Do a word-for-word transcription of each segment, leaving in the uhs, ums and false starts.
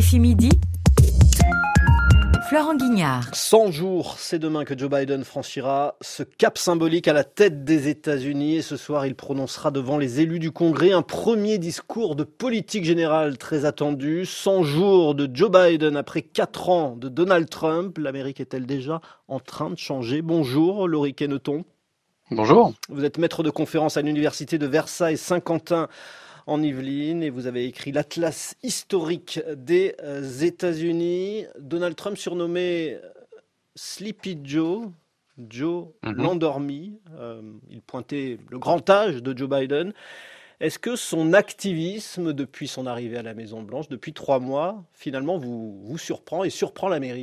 R F I Midi, Florent Guignard. cent jours, c'est demain que Joe Biden franchira ce cap symbolique à la tête des États-Unis. Et ce soir, il prononcera devant les élus du Congrès un premier discours de politique générale très attendu. cent jours de Joe Biden après quatre ans de Donald Trump. L'Amérique est-elle déjà en train de changer? Bonjour, Laurie Kenneton. Bonjour. Vous êtes maître de conférence à l'université de Versailles-Saint-Quentin en Yvelines et vous avez écrit l'Atlas historique des États-Unis. Donald Trump surnommé Sleepy Joe, Joe mm-hmm. l'endormi. Euh, il pointait le grand âge de Joe Biden. Est-ce que son activisme depuis son arrivée à la Maison-Blanche, depuis trois mois, finalement vous, vous surprend et surprend l'Amérique ?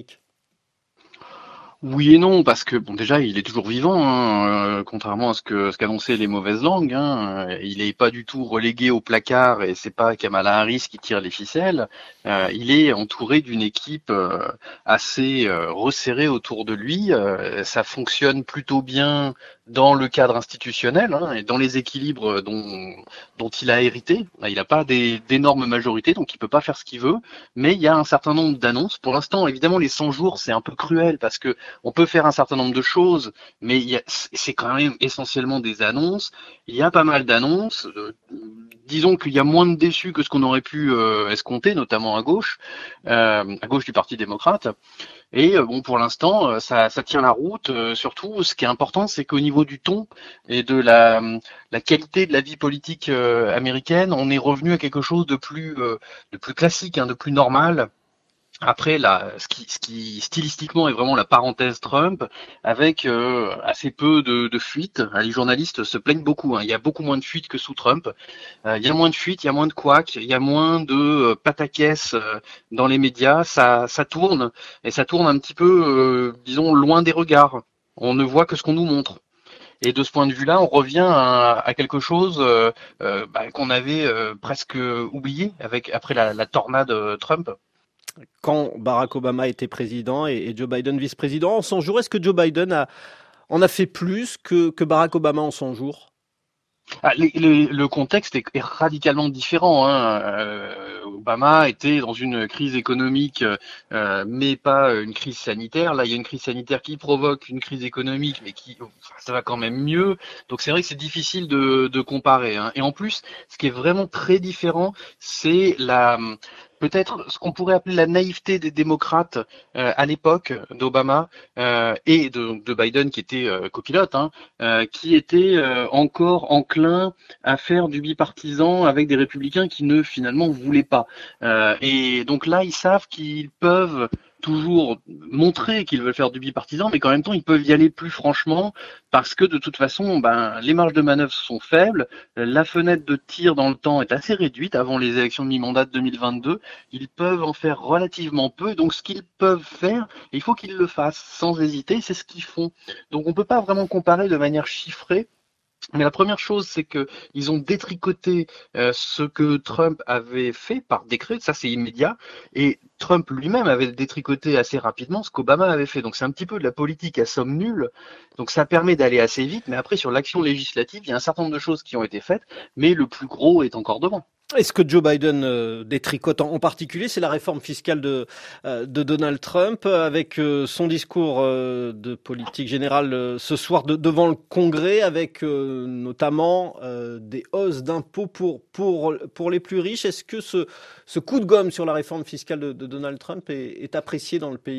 Oui et non, parce que bon déjà il est toujours vivant, hein, euh, contrairement à ce que ce qu'annonçaient les mauvaises langues. Hein, il n'est pas du tout relégué au placard et c'est pas Kamala Harris qui tire les ficelles. Euh, il est entouré d'une équipe euh, assez euh, resserrée autour de lui. Euh, ça fonctionne plutôt bien dans le cadre institutionnel hein, et dans les équilibres dont dont il a hérité. Il n'a pas des, d'énormes majorités, donc il peut pas faire ce qu'il veut. Mais il y a un certain nombre d'annonces. Pour l'instant, évidemment, les cent jours c'est un peu cruel parce que on peut faire un certain nombre de choses, mais il y a, c'est quand même essentiellement des annonces. Il y a pas mal d'annonces. Euh, disons qu'il y a moins de déçus que ce qu'on aurait pu euh, escompter, notamment à gauche, euh, à gauche du Parti démocrate. Et euh, bon, pour l'instant, ça, ça tient la route. Euh, surtout, ce qui est important, c'est qu'au niveau du ton et de la, la qualité de la vie politique euh, américaine, on est revenu à quelque chose de plus, euh, de plus classique, hein, de plus normal. Après, là, ce qui, ce qui stylistiquement est vraiment la parenthèse Trump, avec euh, assez peu de, de fuites. Les journalistes se plaignent beaucoup. Hein. Il y a beaucoup moins de fuites que sous Trump. Euh, il y a moins de fuites, il y a moins de couacs, il y a moins de euh, pataquès euh, dans les médias. Ça, ça tourne et ça tourne un petit peu, euh, disons, loin des regards. On ne voit que ce qu'on nous montre. Et de ce point de vue-là, on revient à, à quelque chose euh, euh, bah, qu'on avait euh, presque oublié avec après la, la tornade Trump. Quand Barack Obama était président et Joe Biden vice-président, en cent jours, est-ce que Joe Biden a, en a fait plus que, que Barack Obama en cent jours ? Ah, les, les, le contexte est, est radicalement différent. Hein. Euh, Obama était dans une crise économique, euh, mais pas une crise sanitaire. Là, il y a une crise sanitaire qui provoque une crise économique, mais qui ça va quand même mieux. Donc c'est vrai que c'est difficile de, de comparer. Hein. Et en plus, ce qui est vraiment très différent, c'est la peut-être ce qu'on pourrait appeler la naïveté des démocrates euh, à l'époque d'Obama euh, et de, de Biden qui était euh, copilote, hein, euh, qui était euh, encore enclin à faire du bipartisan avec des républicains qui ne finalement voulaient pas. Euh, et donc là, ils savent qu'ils peuvent toujours montrer qu'ils veulent faire du bipartisan, mais qu'en même temps, ils peuvent y aller plus franchement parce que de toute façon, ben, les marges de manœuvre sont faibles, la fenêtre de tir dans le temps est assez réduite avant les élections de mi-mandat de deux mille vingt-deux, ils peuvent en faire relativement peu, donc ce qu'ils peuvent faire, il faut qu'ils le fassent sans hésiter, c'est ce qu'ils font. Donc on peut pas vraiment comparer de manière chiffrée. Mais la première chose, c'est que ils ont détricoté euh, ce que Trump avait fait par décret, ça c'est immédiat, et Trump lui-même avait détricoté assez rapidement ce qu'Obama avait fait. Donc c'est un petit peu de la politique à somme nulle, donc ça permet d'aller assez vite, mais après sur l'action législative, il y a un certain nombre de choses qui ont été faites, mais le plus gros est encore devant. Est-ce que Joe Biden euh, détricote en, en particulier, c'est la réforme fiscale de, euh, de Donald Trump, avec euh, son discours euh, de politique générale euh, ce soir de, devant le Congrès, avec euh, notamment euh, des hausses d'impôts pour, pour, pour les plus riches. Est-ce que ce, ce coup de gomme sur la réforme fiscale de, de Donald Trump est, est apprécié dans le pays ?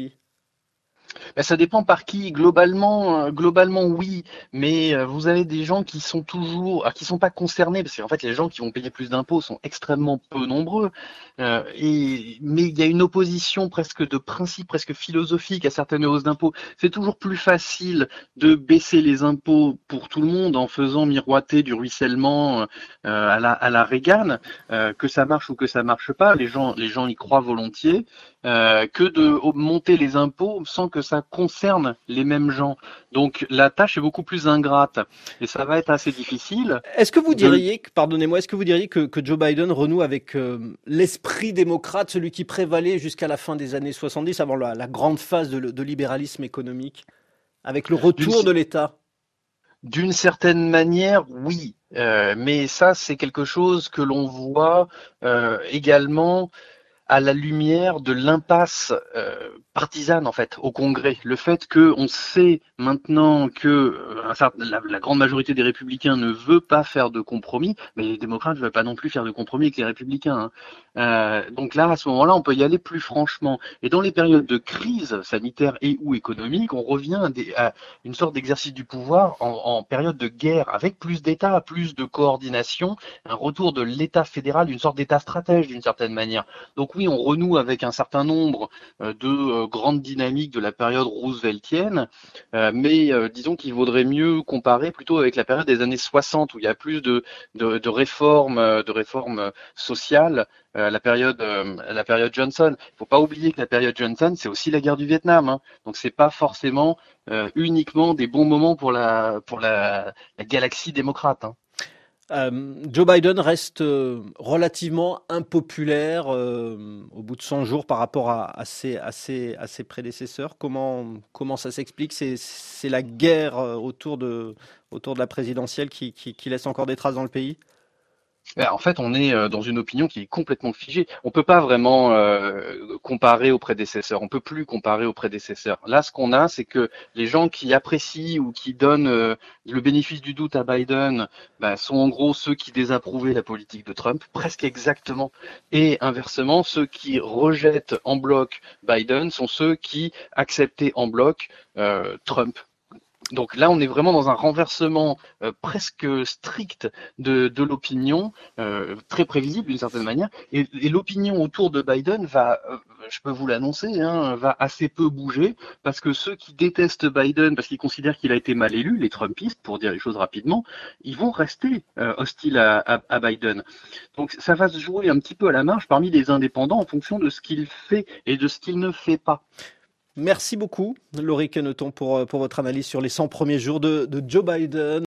Ben, ça dépend par qui. Globalement, euh, globalement oui, mais euh, vous avez des gens qui sont toujours, ah, qui sont pas concernés, parce qu'en fait les gens qui vont payer plus d'impôts sont extrêmement peu nombreux. Euh, et mais il y a une opposition presque de principe, presque philosophique à certaines hausses d'impôts. C'est toujours plus facile de baisser les impôts pour tout le monde en faisant miroiter du ruissellement euh, à la à la Reagan, euh, que ça marche ou que ça marche pas. Les gens les gens y croient volontiers. Euh, que de monter les impôts sans que ça concerne les mêmes gens. Donc la tâche est beaucoup plus ingrate et ça va être assez difficile. Est-ce que vous diriez, de... pardonnez-moi, est-ce que vous diriez que, que Joe Biden renoue avec euh, l'esprit démocrate, celui qui prévalait jusqu'à la fin des années soixante-dix, avant la, la grande phase de, de libéralisme économique, avec le retour d'une... de l'État ? D'une certaine manière, oui. Euh, mais ça, c'est quelque chose que l'on voit euh, également à la lumière de l'impasse euh, partisane en fait au Congrès. Le fait que on sait maintenant que euh, un certain- la, la grande majorité des républicains ne veut pas faire de compromis, mais les démocrates ne veulent pas non plus faire de compromis avec les républicains, hein. Euh, donc là, à ce moment-là, on peut y aller plus franchement. Et dans les périodes de crise sanitaire et ou économique, on revient à, des, à une sorte d'exercice du pouvoir en, en période de guerre, avec plus d'État, plus de coordination, un retour de l'État fédéral, une sorte d'État stratège d'une certaine manière. Donc oui, on renoue avec un certain nombre euh, de euh, grandes dynamiques de la période rooseveltienne, euh, mais euh, disons qu'il vaudrait mieux comparer plutôt avec la période des années soixante où il y a plus de, de, de réformes, euh, de réformes sociales, euh, la période, euh, la période Johnson. Il ne faut pas oublier que la période Johnson, c'est aussi la guerre du Vietnam, hein. Donc c'est pas forcément euh, uniquement des bons moments pour la pour la, la galaxie démocrate, hein. Euh, Joe Biden reste euh, relativement impopulaire euh, au bout de cent jours par rapport à, à, ses, à, ses, à ses prédécesseurs. Comment, comment ça s'explique? C'est, c'est la guerre euh, autour de, autour de la présidentielle qui, qui, qui laisse encore des traces dans le pays? Ben, en fait, on est euh, dans une opinion qui est complètement figée. On peut pas vraiment euh, comparer aux prédécesseurs. On peut plus comparer aux prédécesseurs. Là, ce qu'on a, c'est que les gens qui apprécient ou qui donnent euh, le bénéfice du doute à Biden, ben, sont en gros ceux qui désapprouvaient la politique de Trump, presque exactement. Et inversement, ceux qui rejettent en bloc Biden sont ceux qui acceptaient en bloc euh, Trump. Donc là, on est vraiment dans un renversement euh, presque strict de, de l'opinion, euh, très prévisible d'une certaine manière. Et, et l'opinion autour de Biden va, euh, je peux vous l'annoncer, hein, va assez peu bouger, parce que ceux qui détestent Biden, parce qu'ils considèrent qu'il a été mal élu, les Trumpistes, pour dire les choses rapidement, ils vont rester euh, hostiles à, à, à Biden. Donc ça va se jouer un petit peu à la marge parmi les indépendants en fonction de ce qu'il fait et de ce qu'il ne fait pas. Merci beaucoup, Laurie Queneton, pour, pour votre analyse sur les cent premiers jours de, de Joe Biden.